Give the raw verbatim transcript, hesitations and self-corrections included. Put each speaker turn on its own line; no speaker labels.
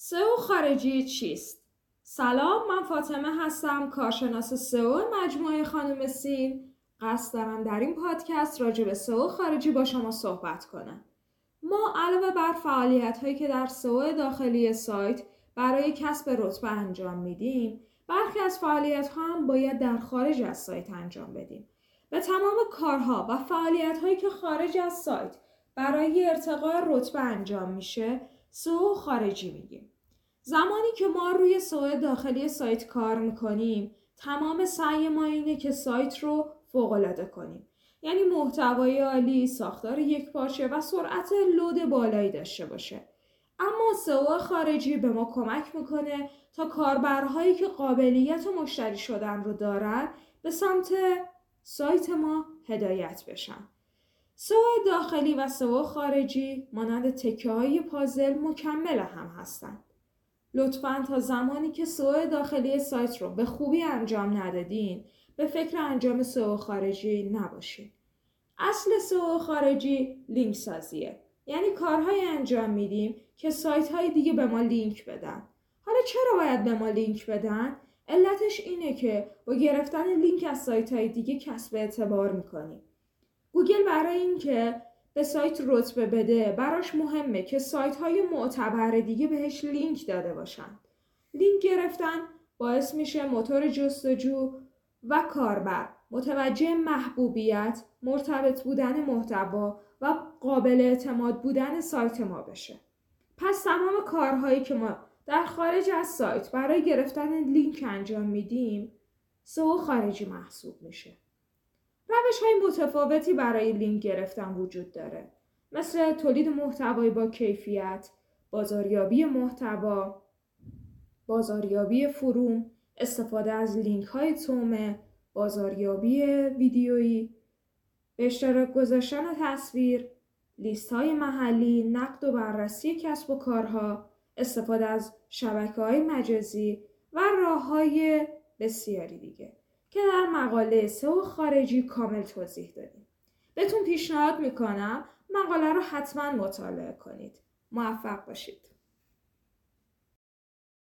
سئو خارجی چیست؟ سلام، من فاطمه هستم، کارشناس سئو مجموعه خانم سین. قصد دارم در این پادکست راجع به سئو خارجی با شما صحبت کنم. ما علاوه بر فعالیت هایی که در سئو داخلی سایت برای کسب رتبه انجام میدیم، برخی از فعالیت ها هم باید در خارج از سایت انجام بدیم. به تمام کارها و فعالیت هایی که خارج از سایت برای ارتقاء رتبه انجام میشه، سئو خارجی میگیم. زمانی که ما روی سئو داخلی سایت کار میکنیم، تمام سعی ما اینه که سایت رو فوق‌العاده کنیم. یعنی محتوای عالی، ساختار یکپارچه و سرعت لود بالایی داشته باشه. اما سئو خارجی به ما کمک میکنه تا کاربرهایی که قابلیت مشتری شدن رو دارن به سمت سایت ما هدایت بشن. سئو داخلی و سئو خارجی مانند تکه‌های پازل مکمل هم هستند. لطفاً تا زمانی که سئو داخلی سایت رو به خوبی انجام ندادین، به فکر انجام سئو خارجی نباشین. اصل سئو خارجی لینک سازیه. یعنی کارهای انجام میدیم که سایت های دیگه به ما لینک بدن. حالا چرا باید به ما لینک بدن؟ علتش اینه که با گرفتن لینک از سایت های دیگه کسب اعتبار میکنیم. گوگل برای اینکه به سایت رتبه بده، براش مهمه که سایت های معتبر دیگه بهش لینک داده باشن. لینک گرفتن باعث میشه موتور جستجو و کاربر متوجه محبوبیت، مرتبط بودن محتوا و قابل اعتماد بودن سایت ما بشه. پس تمام کارهایی که ما در خارج از سایت برای گرفتن لینک انجام میدیم، سئو خارجی محسوب میشه. روش‌های متفاوتی برای لینک گرفتن وجود داره، مثل تولید محتوای با کیفیت، بازاریابی محتوا، بازاریابی فروم، استفاده از لینک‌های تومه، بازاریابی ویدیویی، به اشتراک گذاشتن تصویر، لیست‌های محلی، نقد و بررسی کسب و کارها، استفاده از شبکه‌های مجازی و راه‌های بسیاری دیگه که در مقاله سئو خارجی کامل توضیح دادیم. بهتون پیشنهاد میکنم مقاله رو حتما مطالعه کنید. موفق باشید.